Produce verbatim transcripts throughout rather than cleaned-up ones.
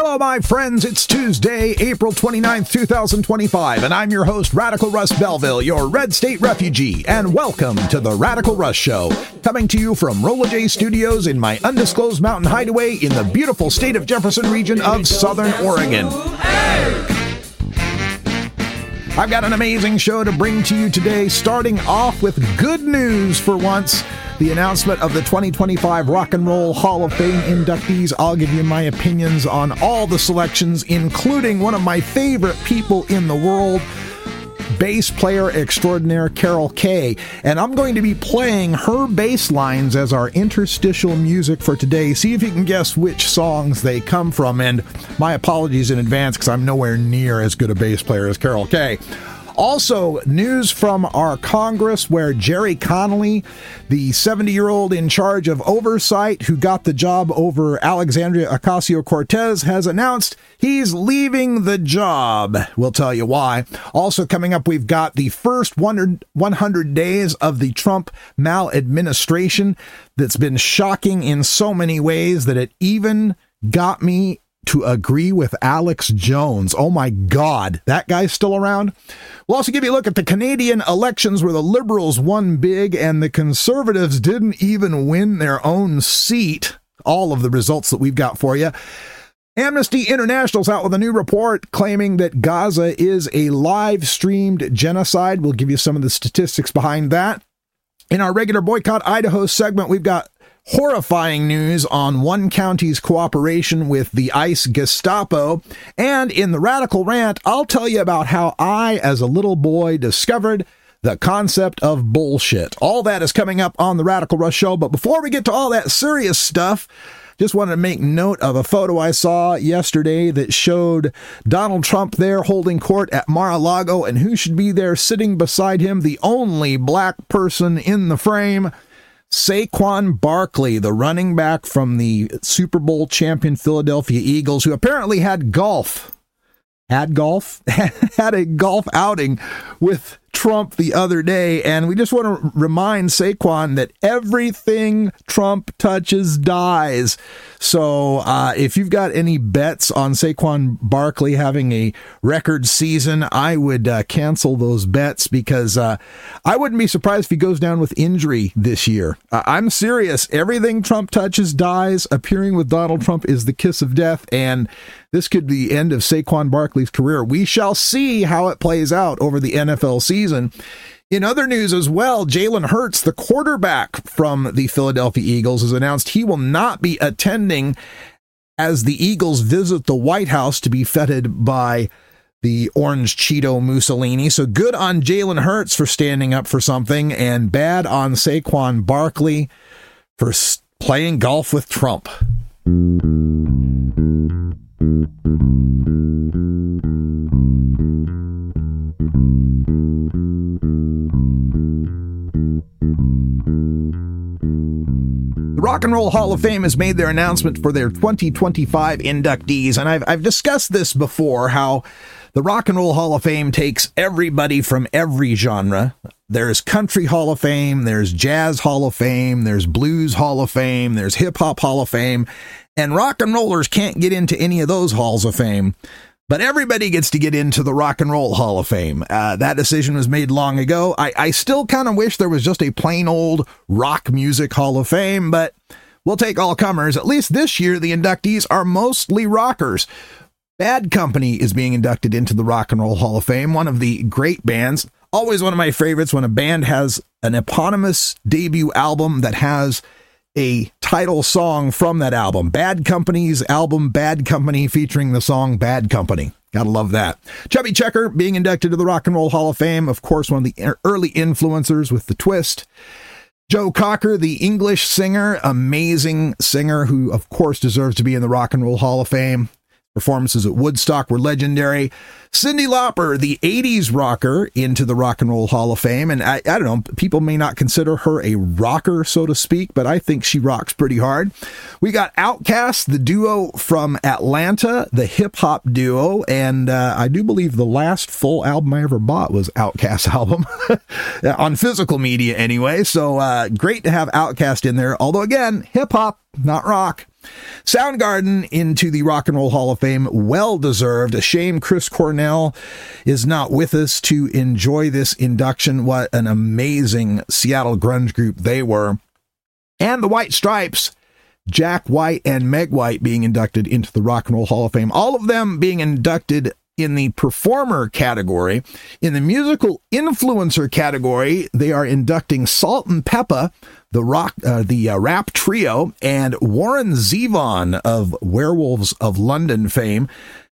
Hello, my friends. It's Tuesday, April twenty-ninth, two thousand twenty-five, and I'm your host, Radical Russ Belville, your Red State refugee, and welcome to the Radical Russ Show, coming to you from Rolla J Studios in my undisclosed mountain hideaway in the beautiful state of Jefferson region of Southern Oregon. I've got an amazing show to bring to you today, starting off with good news for once. The announcement of the twenty twenty-five Rock and Roll Hall of Fame inductees. I'll give you my opinions on all the selections, including one of my favorite people in the world, bass player extraordinaire Carol Kaye. And I'm going to be playing her bass lines as our interstitial music for today. See if you can guess which songs they come from. And my apologies in advance because I'm nowhere near as good a bass player as Carol Kaye. Also, news from our Congress where Jerry Connolly, the seventy-year-old in charge of oversight who got the job over Alexandria Ocasio-Cortez, has announced he's leaving the job. We'll tell you why. Also coming up, we've got the first one hundred days of the Trump maladministration that's been shocking in so many ways that it even got me to agree with Alex Jones. Oh my God, that guy's still around? We'll also give you a look at the Canadian elections where the Liberals won big and the Conservatives didn't even win their own seat. All of the results that we've got for you. Amnesty International's out with a new report claiming that Gaza is a live-streamed genocide. We'll give you some of the statistics behind that. In our regular Boycott Idaho segment, we've got horrifying news on one county's cooperation with the ICE Gestapo. And in the Radical Rant, I'll tell you about how I, as a little boy, discovered the concept of bullshit. All that is coming up on the Radical Russ Show. But before we get to all that serious stuff, just wanted to make note of a photo I saw yesterday that showed Donald Trump there holding court at Mar-a-Lago, and who should be there sitting beside him? The only black person in the frame, Saquon Barkley, the running back from the Super Bowl champion Philadelphia Eagles, who apparently had golf, had golf, had a golf outing with Trump the other day. And we just want to remind Saquon that everything Trump touches dies. So uh, if you've got any bets on Saquon Barkley having a record season, I would uh, cancel those bets because uh, I wouldn't be surprised if he goes down with injury this year. Uh, I'm serious. Everything Trump touches dies. Appearing with Donald Trump is the kiss of death. And this could be the end of Saquon Barkley's career. We shall see how it plays out over the N F L season. In other news as well, Jalen Hurts, the quarterback from the Philadelphia Eagles, has announced he will not be attending as the Eagles visit the White House to be feted by the Orange Cheeto Mussolini. So good on Jalen Hurts for standing up for something, and bad on Saquon Barkley for playing golf with Trump. Rock and Roll Hall of Fame has made their announcement for their twenty twenty-five inductees, and I've, I've discussed this before, how the Rock and Roll Hall of Fame takes everybody from every genre. There's Country Hall of Fame, there's Jazz Hall of Fame, there's Blues Hall of Fame, there's Hip Hop Hall of Fame, and rock and rollers can't get into any of those halls of fame. But everybody gets to get into the Rock and Roll Hall of Fame. Uh, that decision was made long ago. I, I still kind of wish there was just a plain old rock music Hall of Fame, but we'll take all comers. At least this year, the inductees are mostly rockers. Bad Company is being inducted into the Rock and Roll Hall of Fame, one of the great bands. Always one of my favorites when a band has an eponymous debut album that has a title song from that album. Bad Company's album, Bad Company, featuring the song Bad Company. Gotta love that. Chubby Checker being inducted to the Rock and Roll Hall of Fame. Of course, one of the early influencers with the Twist. Joe Cocker, the English singer, amazing singer who, of course, deserves to be in the Rock and Roll Hall of Fame. Performances at Woodstock were legendary. Cyndi Lauper, the eighties rocker, into the Rock and Roll Hall of Fame. And I, I don't know, people may not consider her a rocker, so to speak, but I think she rocks pretty hard. We got Outkast, the duo from Atlanta, the hip-hop duo. And uh, I do believe the last full album I ever bought was Outkast's album, on physical media anyway. So uh, great to have Outkast in there. Although, again, hip-hop, not rock. Soundgarden into the Rock and Roll Hall of Fame, well deserved. A shame Chris Cornell is not with us to enjoy this induction. What an amazing Seattle grunge group they were. And the White Stripes, Jack White and Meg White being inducted into the Rock and Roll Hall of Fame. All of them being inducted in the performer category. In the musical influencer category, they are inducting Salt and Peppa, the rock, uh, the uh, rap trio, and Warren Zevon of Werewolves of London fame.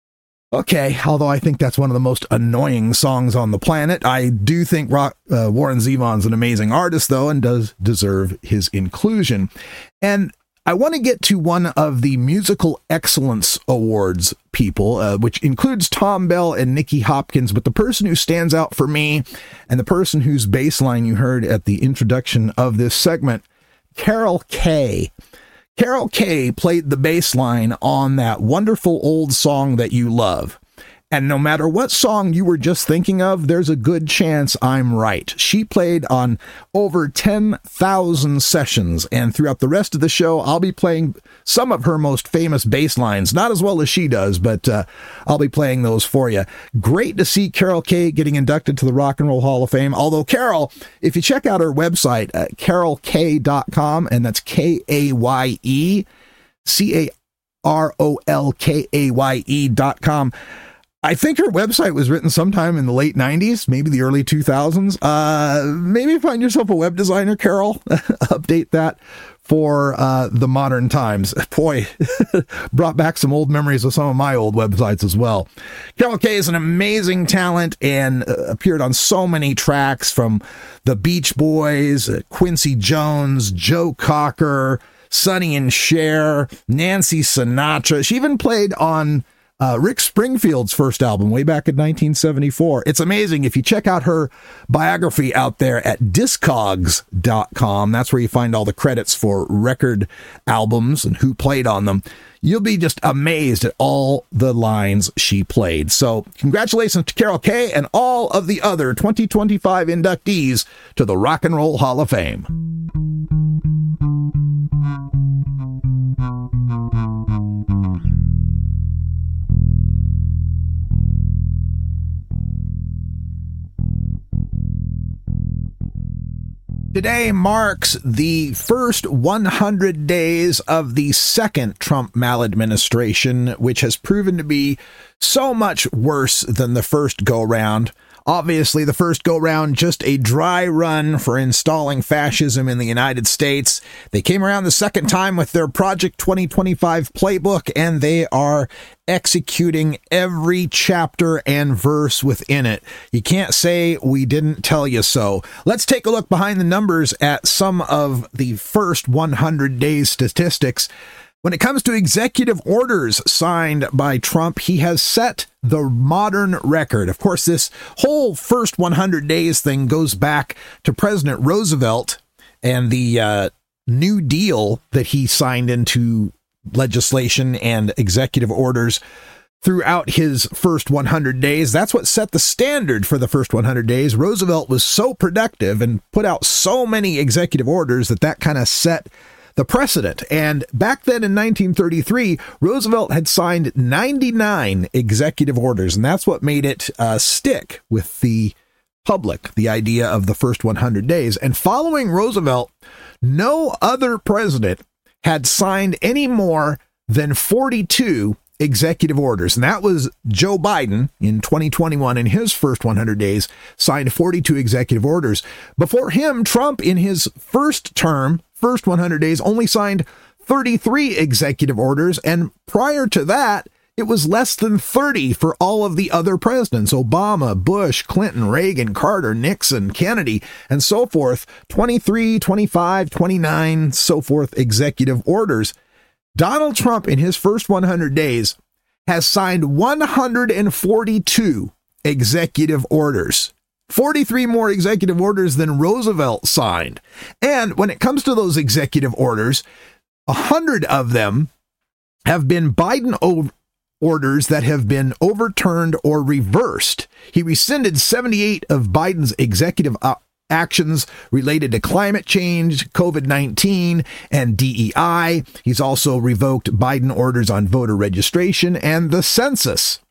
Okay, although I think that's one of the most annoying songs on the planet. I do think rock, uh, Warren Zevon's an amazing artist, though, and does deserve his inclusion. And I want to get to one of the Musical Excellence Awards people, uh, which includes Tom Bell and Nicky Hopkins, but the person who stands out for me, and the person whose bass line you heard at the introduction of this segment, Carol Kaye. Carol Kaye played the bass line on that wonderful old song that you love. And no matter what song you were just thinking of, there's a good chance I'm right. She played on over ten thousand sessions, and throughout the rest of the show, I'll be playing some of her most famous bass lines. Not as well as she does, but uh, I'll be playing those for you. Great to see Carol Kaye getting inducted to the Rock and Roll Hall of Fame. Although Carol, if you check out her website, uh, carol kaye dot com, and that's K A Y E, C A R O L K A Y E dot com, I think her website was written sometime in the late nineties, maybe the early two thousands. Uh, maybe find yourself a web designer, Carol. Update that for uh, the modern times. Boy, brought back some old memories of some of my old websites as well. Carol Kaye is an amazing talent and uh, appeared on so many tracks from the Beach Boys, uh, Quincy Jones, Joe Cocker, Sonny and Cher, Nancy Sinatra. She even played on Uh, Rick Springfield's first album way back in nineteen seventy-four. It's amazing. If you check out her biography out there at discogs dot com, that's where you find all the credits for record albums and who played on them. You'll be just amazed at all the lines she played. So congratulations to Carol Kaye and all of the other twenty twenty-five inductees to the Rock and Roll Hall of Fame. Today marks the first one hundred days of the second Trump maladministration, which has proven to be so much worse than the first go-round. Obviously, the first go-round, just a dry run for installing fascism in the United States. They came around the second time with their Project twenty twenty-five playbook, and they are executing every chapter and verse within it. You can't say we didn't tell you so. Let's take a look behind the numbers at some of the first one hundred days statistics. When it comes to executive orders signed by Trump, he has set the modern record. Of course, this whole first one hundred days thing goes back to President Roosevelt and the uh, New Deal that he signed into legislation and executive orders throughout his first one hundred days. That's what set the standard for the first one hundred days. Roosevelt was so productive and put out so many executive orders that that kind of set the precedent. And back then in nineteen thirty-three, Roosevelt had signed ninety-nine executive orders, and that's what made it uh, stick with the public, the idea of the first one hundred days. And following Roosevelt, no other president had signed any more than forty-two executive orders. And that was Joe Biden in twenty twenty-one. In his first one hundred days, signed forty-two executive orders. Before him, Trump, in his first term, first one hundred days, only signed thirty-three executive orders. And prior to that, it was less than thirty for all of the other presidents: Obama, Bush, Clinton, Reagan, Carter, Nixon, Kennedy, and so forth. twenty-three, twenty-five, twenty-nine, so forth executive orders. Donald Trump, in his first one hundred days, has signed one hundred forty-two executive orders. forty-three more executive orders than Roosevelt signed. And when it comes to those executive orders, one hundred of them have been Biden o- orders that have been overturned or reversed. He rescinded seventy-eight of Biden's executive uh, actions related to climate change, COVID nineteen, and D E I. He's also revoked Biden orders on voter registration and the census.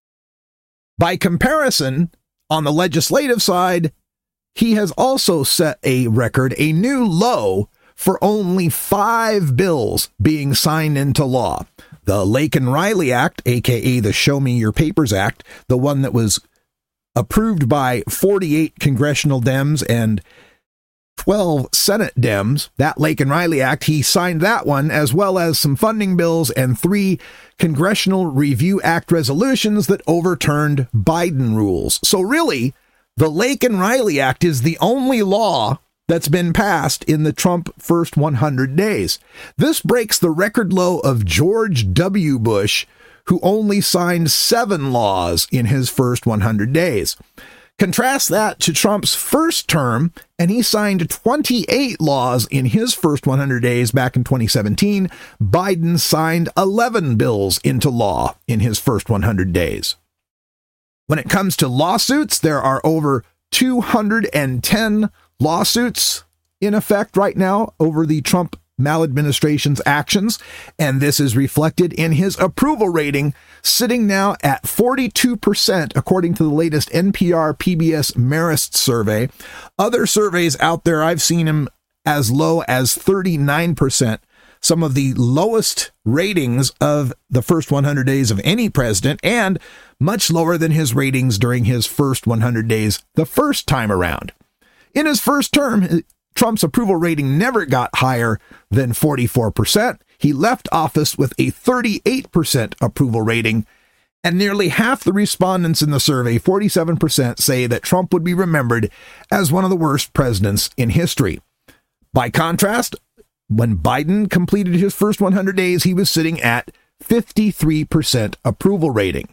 By comparison, on the legislative side, he has also set a record, a new low, for only five bills being signed into law. The Laken-Riley Act, aka the Show Me Your Papers Act, the one that was approved by forty-eight congressional Dems and twelve Senate Dems, that Laken-Riley Act, he signed that one, as well as some funding bills and three Congressional Review Act resolutions that overturned Biden rules. So really, the Laken-Riley Act is the only law that's been passed in the Trump first one hundred days. This breaks the record low of George W. Bush, who only signed seven laws in his first one hundred days. Contrast that to Trump's first term, and he signed twenty-eight laws in his first one hundred days back in twenty seventeen. Biden signed eleven bills into law in his first one hundred days. When it comes to lawsuits, there are over two hundred ten lawsuits in effect right now over the Trump maladministration's actions, and this is reflected in his approval rating, sitting now at forty-two percent, according to the latest N P R P B S Marist survey. Other surveys out there, I've seen him as low as thirty-nine percent, some of the lowest ratings of the first one hundred days of any president, and much lower than his ratings during his first one hundred days the first time around. In his first term, Trump's approval rating never got higher than forty-four percent. He left office with a thirty-eight percent approval rating, and nearly half the respondents in the survey, forty-seven percent, say that Trump would be remembered as one of the worst presidents in history. By contrast, when Biden completed his first one hundred days, he was sitting at fifty-three percent approval rating.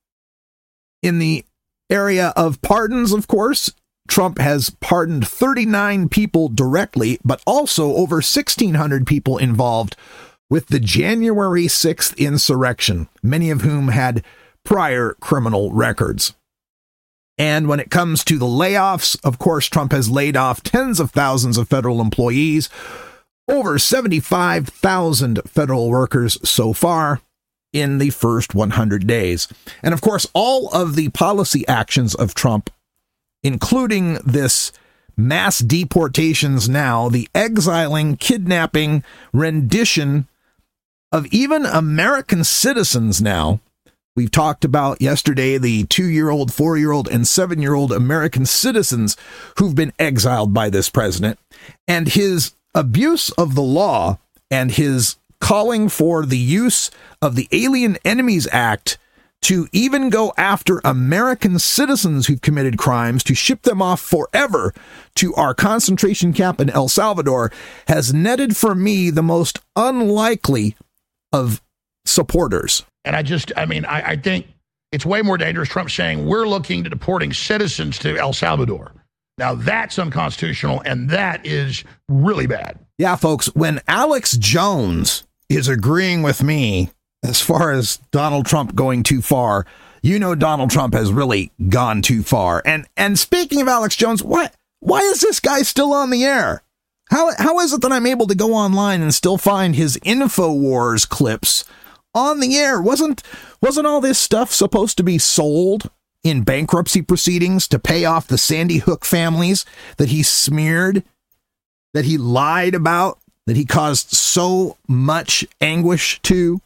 In the area of pardons, of course, Trump has pardoned thirty-nine people directly, but also over sixteen hundred people involved with the January sixth insurrection, many of whom had prior criminal records. And when it comes to the layoffs, of course, Trump has laid off tens of thousands of federal employees, over seventy-five thousand federal workers so far in the first one hundred days. And of course, all of the policy actions of Trump, including this mass deportations now, the exiling, kidnapping, rendition of even American citizens now. We've talked about yesterday the two-year-old, four-year-old, and seven-year-old American citizens who've been exiled by this president, and his abuse of the law and his calling for the use of the Alien Enemies Act to even go after American citizens who've committed crimes, to ship them off forever to our concentration camp in El Salvador, has netted for me the most unlikely of supporters. And I just, I mean, I, I think it's way more dangerous, Trump saying we're looking to deporting citizens to El Salvador. Now, that's unconstitutional, and that is really bad. Yeah, folks, when Alex Jones is agreeing with me as far as Donald Trump going too far, you know Donald Trump has really gone too far. And and speaking of Alex Jones, what why is this guy still on the air? How how is it that I'm able to go online and still find his InfoWars clips on the air? Wasn't wasn't all this stuff supposed to be sold in bankruptcy proceedings to pay off the Sandy Hook families that he smeared, that he lied about, that he caused so much anguish to?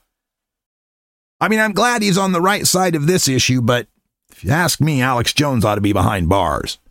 I mean, I'm glad he's on the right side of this issue, but if you ask me, Alex Jones ought to be behind bars.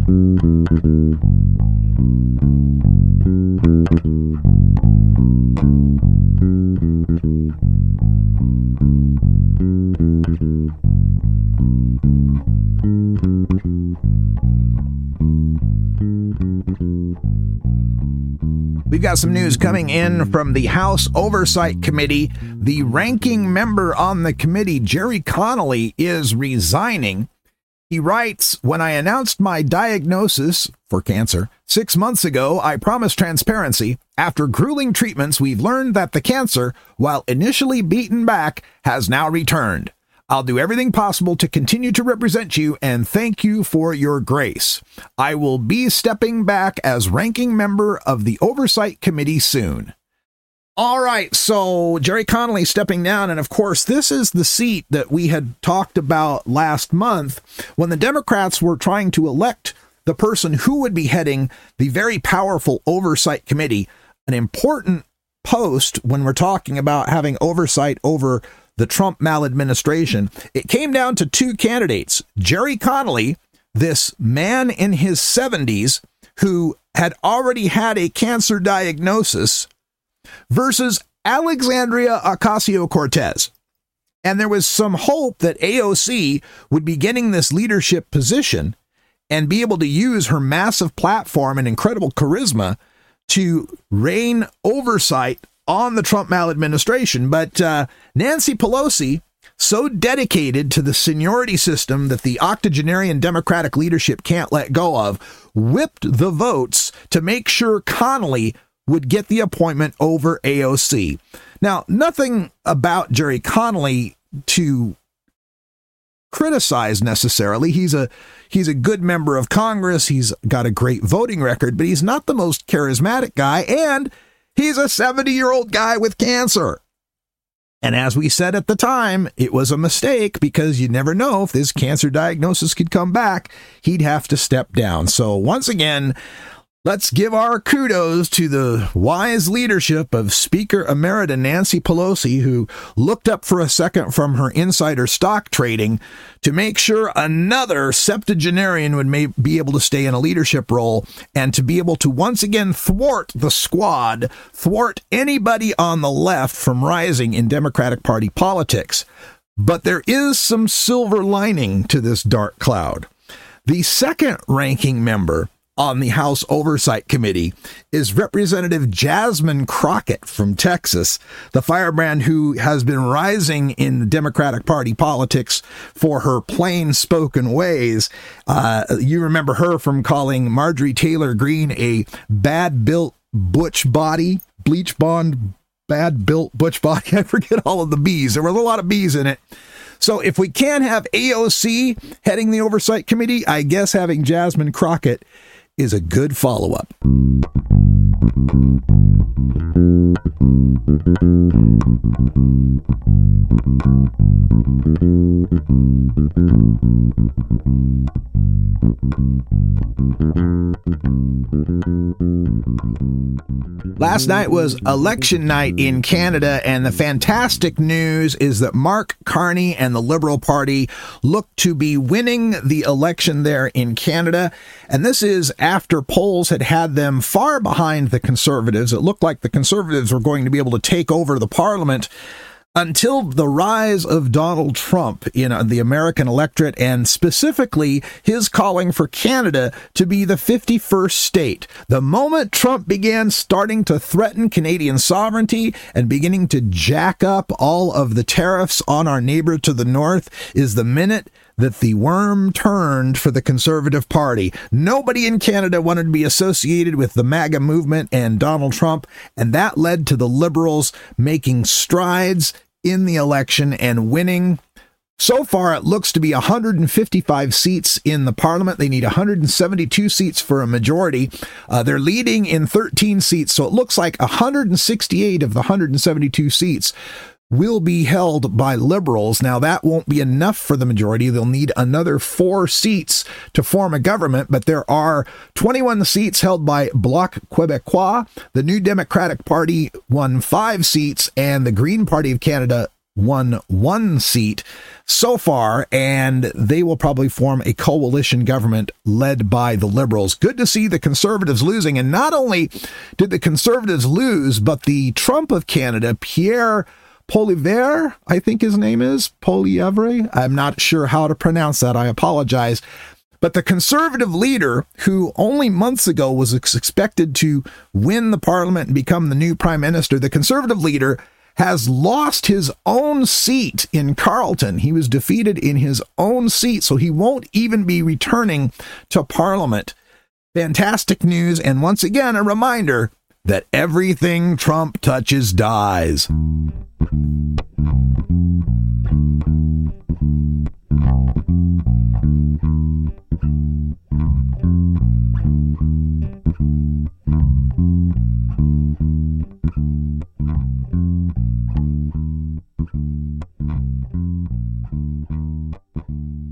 We've got some news coming in from the House Oversight Committee. The ranking member on the committee, Jerry Connolly, is resigning. He writes, "When I announced my diagnosis for cancer six months ago, I promised transparency. After grueling treatments, we've learned that the cancer, while initially beaten back, has now returned. I'll do everything possible to continue to represent you and thank you for your grace. I will be stepping back as ranking member of the Oversight Committee soon. All right, so Gerry Connolly stepping down, and of course, this is the seat that we had talked about last month when the Democrats were trying to elect the person who would be heading the very powerful Oversight Committee, an important post when we're talking about having oversight over the Trump maladministration. It came down to two candidates, Gerry Connolly, this man in his seventies who had already had a cancer diagnosis, versus Alexandria Ocasio-Cortez. And there was some hope that A O C would be getting this leadership position and be able to use her massive platform and incredible charisma to reign oversight on the Trump maladministration. But uh, Nancy Pelosi, so dedicated to the seniority system that the octogenarian Democratic leadership can't let go of, whipped the votes to make sure Connolly would get the appointment over A O C. Now, nothing about Gerry Connolly to criticize necessarily. He's a he's a good member of Congress. He's got a great voting record, but he's not the most charismatic guy, and he's a seventy-year-old guy with cancer. And as we said at the time, it was a mistake because you never know if this cancer diagnosis could come back. He'd have to step down. So once again, let's give our kudos to the wise leadership of Speaker Emerita Nancy Pelosi, who looked up for a second from her insider stock trading to make sure another septuagenarian would may be able to stay in a leadership role and to be able to once again thwart the squad, thwart anybody on the left from rising in Democratic Party politics. But there is some silver lining to this dark cloud. The second ranking member on the House Oversight Committee is Representative Jasmine Crockett from Texas, the firebrand who has been rising in the Democratic Party politics for her plain-spoken ways. Uh, you remember her from calling Marjorie Taylor Greene a bad-built butch body, bleach blonde, bad-built butch body. I forget all of the B's. There was a lot of B's in it. So if we can't have A O C heading the Oversight Committee, I guess having Jasmine Crockett is a good follow-up. Last night was election night in Canada, and the fantastic news is that Mark Carney and the Liberal Party look to be winning the election there in Canada. And this is after polls had had them far behind the Conservatives. It looked like the Conservatives were going to be able to take over the Parliament until the rise of Donald Trump in the American electorate, and specifically his calling for Canada to be the fifty-first state. The moment Trump began starting to threaten Canadian sovereignty and beginning to jack up all of the tariffs on our neighbor to the north is the minute that the worm turned for the Conservative Party. Nobody in Canada wanted to be associated with the MAGA movement and Donald Trump, and that led to the Liberals making strides in the election and winning. So far, it looks to be one hundred fifty-five seats in the Parliament. They need one hundred seventy-two seats for a majority. Uh, they're leading in thirteen seats, so it looks like one hundred sixty-eight of the one hundred seventy-two seats will be held by Liberals. Now, that won't be enough for the majority. They'll need another four seats to form a government, but there are twenty-one seats held by Bloc Québécois. The New Democratic Party won five seats, and the Green Party of Canada won one seat so far, and they will probably form a coalition government led by the Liberals. Good to see the Conservatives losing, and not only did the Conservatives lose, but the Trump of Canada, Pierre Poilievre, I think his name is, Poilievre. I'm not sure how to pronounce that. I apologize. But the Conservative leader, who only months ago was expected to win the Parliament and become the new Prime Minister, the Conservative leader has lost his own seat in Carleton. He was defeated in his own seat, so he won't even be returning to Parliament. Fantastic news, and once again, a reminder that everything Trump touches dies.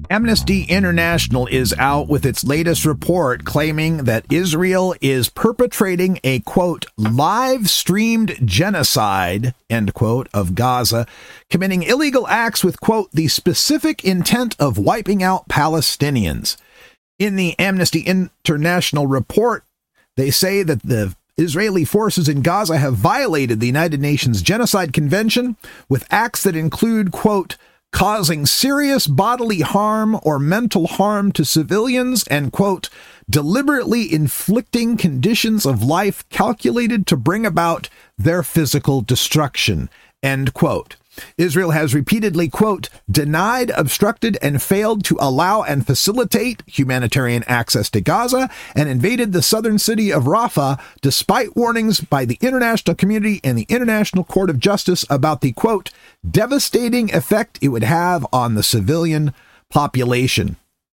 Amnesty International is out with its latest report claiming that Israel is perpetrating a, quote, live-streamed genocide, end quote, of Gaza, committing illegal acts with, quote, the specific intent of wiping out Palestinians. In the Amnesty International report, they say that the Israeli forces in Gaza have violated the United Nations Genocide Convention with acts that include, quote, causing serious bodily harm or mental harm to civilians and, quote, deliberately inflicting conditions of life calculated to bring about their physical destruction, end quote. Israel has repeatedly, quote, denied, obstructed, and failed to allow and facilitate humanitarian access to Gaza and invaded the southern city of Rafah despite warnings by the international community and the International Court of Justice about the, quote, devastating effect it would have on the civilian population.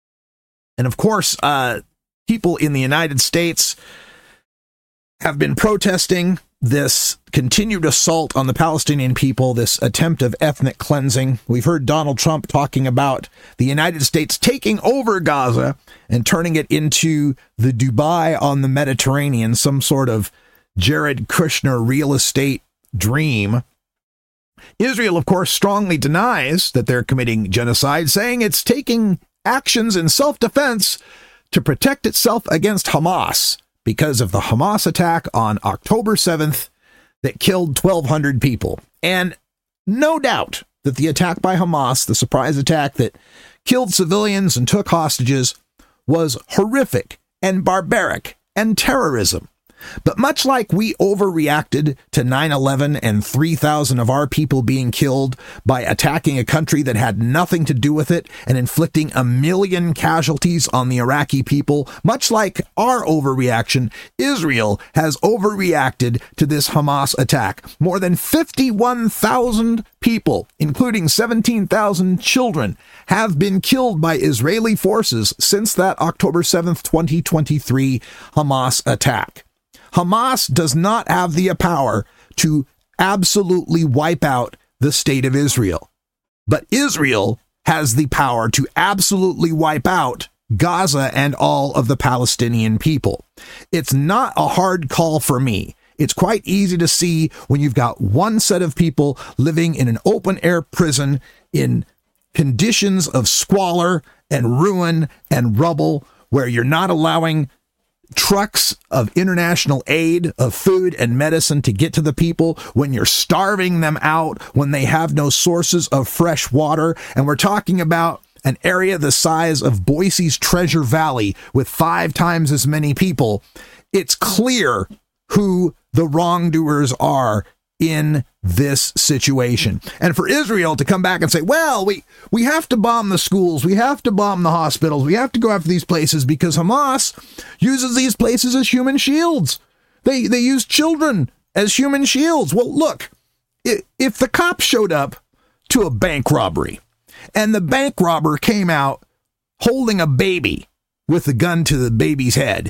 And of course, uh, people in the United States have been protesting this continued assault on the Palestinian people, this attempt of ethnic cleansing. We've heard Donald Trump talking about the United States taking over Gaza and turning it into the Dubai on the Mediterranean, some sort of Jared Kushner real estate dream. Israel, of course, strongly denies that they're committing genocide, saying it's taking actions in self-defense to protect itself against Hamas, because of the Hamas attack on October seventh that killed twelve hundred people. And no doubt that the attack by Hamas, the surprise attack that killed civilians and took hostages, was horrific and barbaric and terrorism. But much like we overreacted to nine eleven and three thousand of our people being killed by attacking a country that had nothing to do with it and inflicting a million casualties on the Iraqi people, much like our overreaction, Israel has overreacted to this Hamas attack. More than fifty-one thousand people, including seventeen thousand children, have been killed by Israeli forces since that October seventh, twenty twenty-three Hamas attack. Hamas does not have the power to absolutely wipe out the state of Israel. But Israel has the power to absolutely wipe out Gaza and all of the Palestinian people. It's not a hard call for me. It's quite easy to see when you've got one set of people living in an open-air prison in conditions of squalor and ruin and rubble, where you're not allowing trucks of international aid of food and medicine to get to the people, when you're starving them out, when they have no sources of fresh water. And we're talking about an area the size of Boise's Treasure Valley with five times as many people. It's clear who the wrongdoers are in this situation. And for Israel to come back and say, well, we, we have to bomb the schools, we have to bomb the hospitals, we have to go after these places because Hamas uses these places as human shields. They, they use children as human shields. Well, look, if the cops showed up to a bank robbery and the bank robber came out holding a baby with a gun to the baby's head,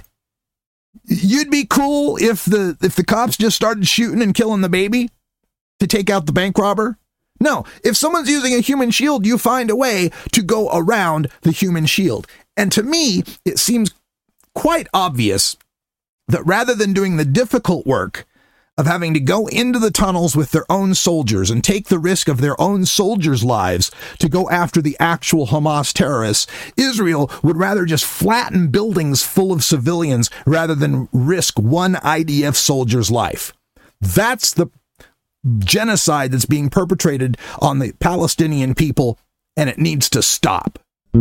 you'd be cool if the if the cops just started shooting and killing the baby to take out the bank robber? No. If someone's using a human shield, you find a way to go around the human shield. And to me, it seems quite obvious that rather than doing the difficult work of having to go into the tunnels with their own soldiers and take the risk of their own soldiers' lives to go after the actual Hamas terrorists, Israel would rather just flatten buildings full of civilians rather than risk one I D F soldier's life. That's the genocide that's being perpetrated on the Palestinian people, and it needs to stop.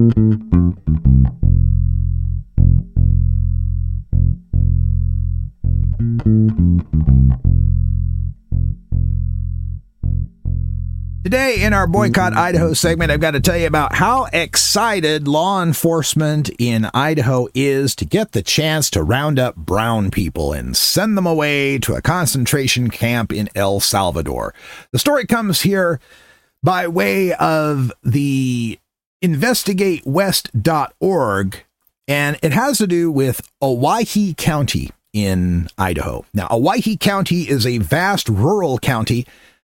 Today in our Boycott Idaho segment, I've got to tell you about how excited law enforcement in Idaho is to get the chance to round up brown people and send them away to a concentration camp in El Salvador. The story comes here by way of the investigate west dot org, and it has to do with Owyhee County in Idaho. Now, Owyhee County is a vast rural county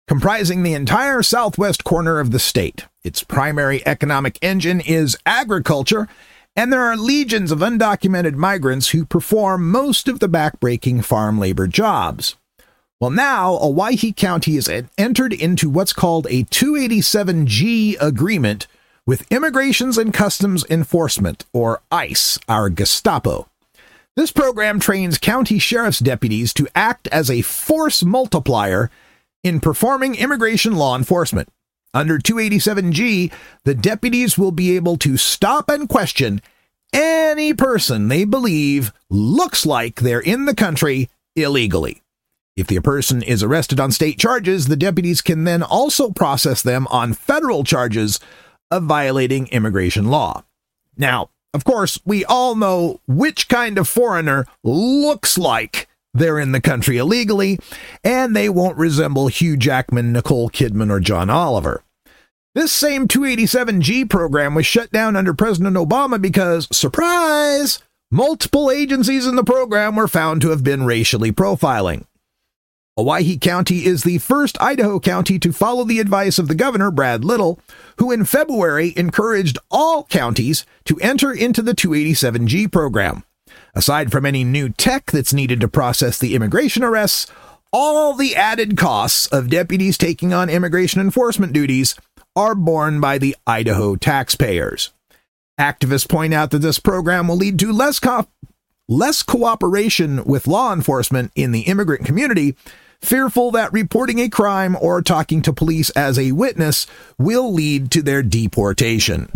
comprising the entire southwest corner of the state. Its primary economic engine is agriculture, and there are legions of undocumented migrants who perform most of the backbreaking farm labor jobs. Well, now, Owyhee County has entered into what's called a two eighty-seven G agreement with Immigrations and Customs Enforcement, or ICE, our Gestapo. This program trains county sheriff's deputies to act as a force multiplier in performing immigration law enforcement. Under two eighty-seven G, the deputies will be able to stop and question any person they believe looks like they're in the country illegally. If the person is arrested on state charges, the deputies can then also process them on federal charges of violating immigration law. Now, of course, we all know which kind of foreigner looks like they're in the country illegally, and they won't resemble Hugh Jackman, Nicole Kidman, or John Oliver. This same two eighty-seven G program was shut down under President Obama because, surprise, multiple agencies in the program were found to have been racially profiling. Owyhee County is the first Idaho county to follow the advice of the governor, Brad Little, who in February encouraged all counties to enter into the two eighty-seven G program. Aside from any new tech that's needed to process the immigration arrests, all the added costs of deputies taking on immigration enforcement duties are borne by the Idaho taxpayers. Activists point out that this program will lead to less co- less cooperation with law enforcement in the immigrant community, fearful that reporting a crime or talking to police as a witness will lead to their deportation.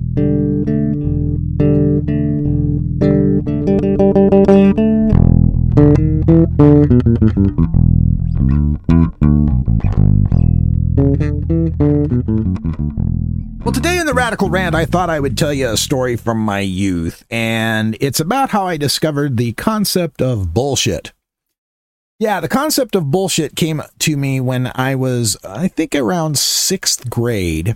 Well, today in the Radical Rant, I thought I would tell you a story from my youth, and it's about how I discovered the concept of bullshit. Yeah, the concept of bullshit came to me when I was, I think, around sixth grade,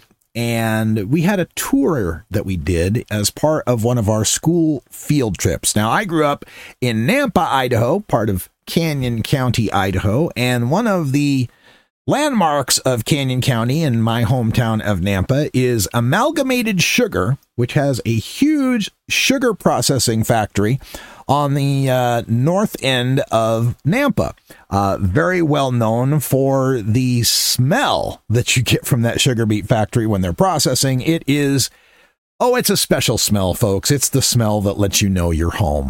and we had a tour that we did as part of one of our school field trips. Now, I grew up in Nampa, Idaho, part of Canyon County, Idaho, and one of the landmarks of Canyon County in my hometown of Nampa is Amalgamated Sugar, which has a huge sugar processing factory on the uh, north end of Nampa. Uh, very well known for the smell that you get from that sugar beet factory when they're processing. It is, oh, it's a special smell, folks. It's the smell that lets you know you're home.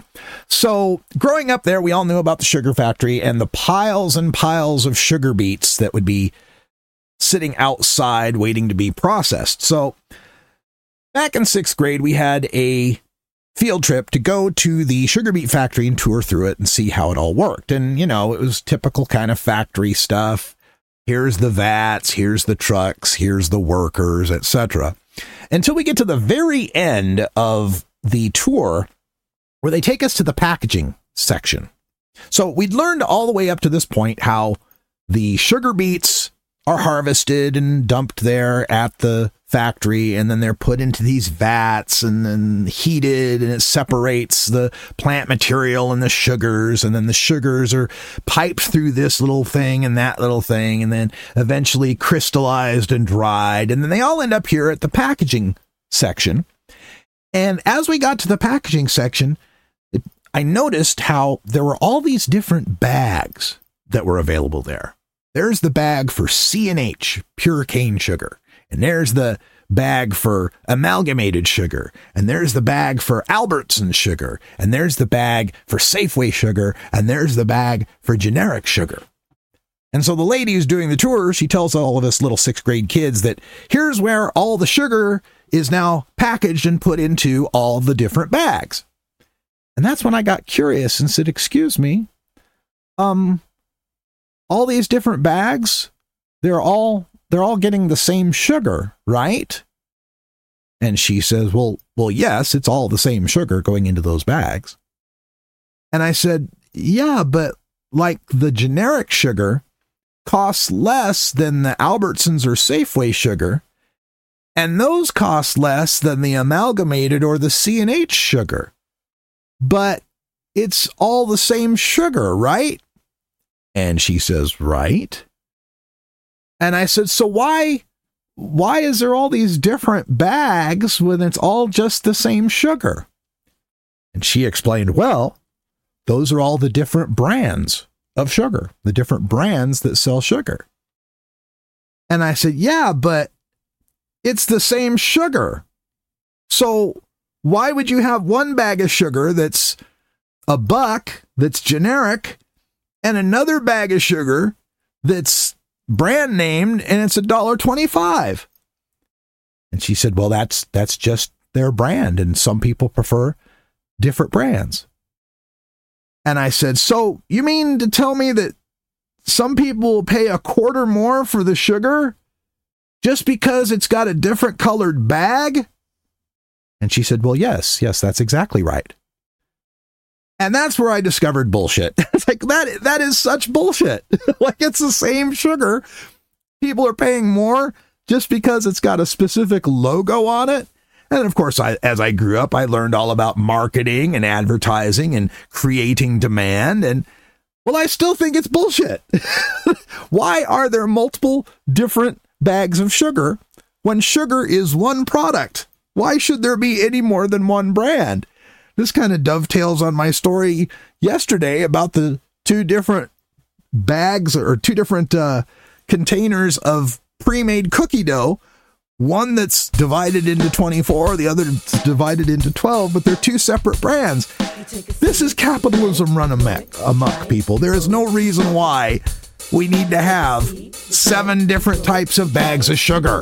So growing up there, we all knew about the sugar factory and the piles and piles of sugar beets that would be sitting outside waiting to be processed. So back in sixth grade, we had a field trip to go to the sugar beet factory and tour through it and see how it all worked. And, you know, it was typical kind of factory stuff. Here's the vats, here's the trucks, here's the workers, et cetera. Until we get to the very end of the tour where they take us to the packaging section. So we'd learned all the way up to this point how the sugar beets are harvested and dumped there at the factory, and then they're put into these vats and then heated, and it separates the plant material and the sugars, and then the sugars are piped through this little thing and that little thing, and then eventually crystallized and dried, and then they all end up here at the packaging section. And as we got to the packaging section, it, I noticed how there were all these different bags that were available there. There's the bag for C and H, pure cane sugar. And there's the bag for amalgamated sugar. And there's the bag for Albertson sugar. And there's the bag for Safeway sugar. And there's the bag for generic sugar. And so the lady who's doing the tour, she tells all of us little sixth grade kids that here's where all the sugar is now packaged and put into all the different bags. And that's when I got curious and said, excuse me, um, all these different bags, they're all they're all getting the same sugar, right? And she says, well, well, yes, it's all the same sugar going into those bags. And I said, yeah, but like the generic sugar costs less than the Albertsons or Safeway sugar, and those cost less than the amalgamated or the C and H sugar. But it's all the same sugar, right? And she says, right. And I said, so why, why is there all these different bags when it's all just the same sugar? And she explained, well, those are all the different brands of sugar, the different brands that sell sugar. And I said, yeah, but it's the same sugar. So why would you have one bag of sugar that's a buck, that's generic, and another bag of sugar that's brand named and it's a dollar twenty-five? And she said, well, that's that's just their brand, and some people prefer different brands. And I said, so you mean to tell me that some people will pay a quarter more for the sugar just because it's got a different colored bag? And she said, well, yes, yes, that's exactly right. And that's where I discovered bullshit. It's like, that, that is such bullshit. Like, it's the same sugar. People are paying more just because it's got a specific logo on it. And of course, I, as I grew up, I learned all about marketing and advertising and creating demand. And well, I still think it's bullshit. Why are there multiple different bags of sugar when sugar is one product? Why should there be any more than one brand? This kind of dovetails on my story yesterday about the two different bags or two different uh, containers of pre-made cookie dough. One that's divided into twenty-four, the other that's divided into twelve, but they're two separate brands. This is capitalism run amok, amok, people. There is no reason why we need to have seven different types of bags of sugar.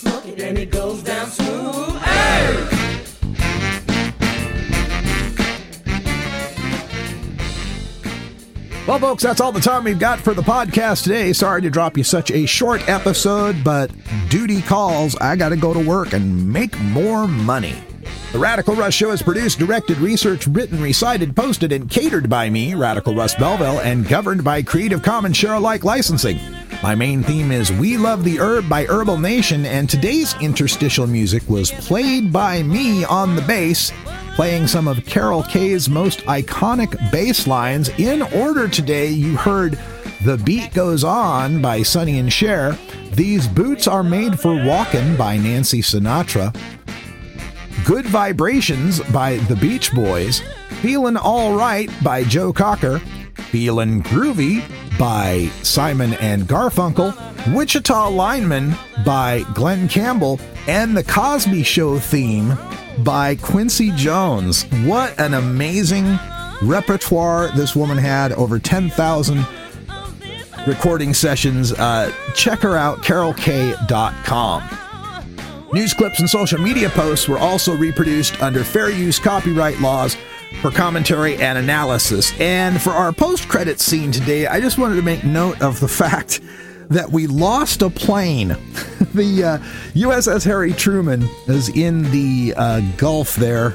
Well, folks, that's all the time we've got for the podcast today. Sorry to drop you such a short episode, but duty calls. I got to go to work and make more money. The Radical Russ Show is produced, directed, researched, written, recited, posted, and catered by me, Radical Russ Belville, and governed by Creative Commons Share-alike licensing. My main theme is We Love the Herb by Herbal Nation, and today's interstitial music was played by me on the bass, playing some of Carol Kaye's most iconic bass lines. In order today, you heard The Beat Goes On by Sonny and Cher, These Boots Are Made for Walkin' by Nancy Sinatra, Good Vibrations by The Beach Boys, Feelin' All Right by Joe Cocker, Feelin' Groovy by Simon and Garfunkel, Wichita Lineman by Glenn Campbell, and The Cosby Show theme by Quincy Jones. What an amazing repertoire this woman had. Over ten thousand recording sessions. Uh, check her out, carol kay dot com. News clips and social media posts were also reproduced under fair use copyright laws for commentary and analysis. And for our post-credits scene today, I just wanted to make note of the fact that we lost a plane. The uh, U S S Harry Truman is in the uh, Gulf there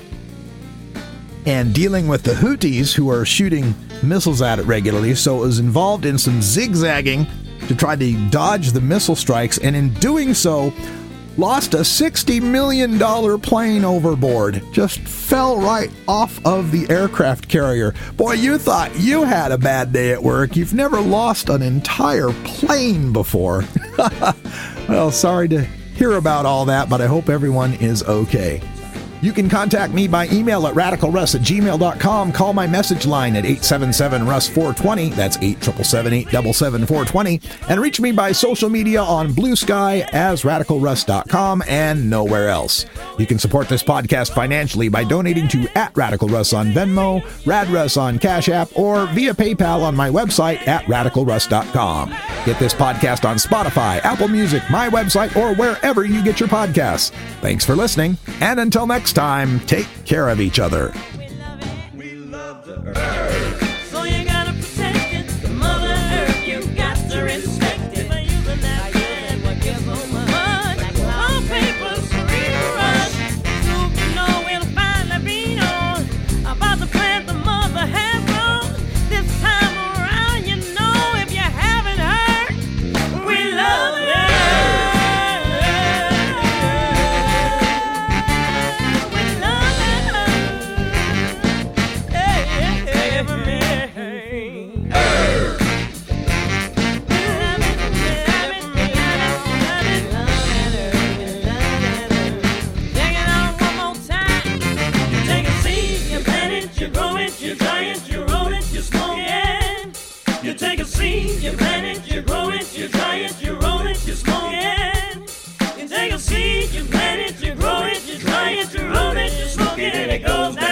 and dealing with the Houthis, who are shooting missiles at it regularly, so it was involved in some zigzagging to try to dodge the missile strikes, and in doing so, lost a sixty million dollars plane overboard. Just fell right off of the aircraft carrier. Boy, you thought you had a bad day at work. You've never lost an entire plane before. Well, sorry to hear about all that, but I hope everyone is okay. You can contact me by email at radical russ at gmail dot com. Call my message line at eight seven seven russ four two zero. That's eight seven seven, eight seven seven, four two zero. And reach me by social media on Blue Sky as radical russ dot com and nowhere else. You can support this podcast financially by donating to at RadicalRuss on Venmo, RadRuss on Cash App, or via PayPal on my website at radical russ dot com. Get this podcast on Spotify, Apple Music, my website, or wherever you get your podcasts. Thanks for listening, and until next time, take care of each other. We love the earth. So you gotta protect it. The Mother Earth, you got to respect it. By using that good, what gives so much. All papers read rush. So you know we'll finally be on about the plant the mother has grown. This time around, you know, if you haven't heard, we love the earth. We love the earth. dry it, you roll it, you smoke it. You take a seed, you plant it, you grow it, you dry it, you roll it, you smoke it. You take a seed, you plant it, you grow it, you dry it, you roll it, you smoke it, and it goes down.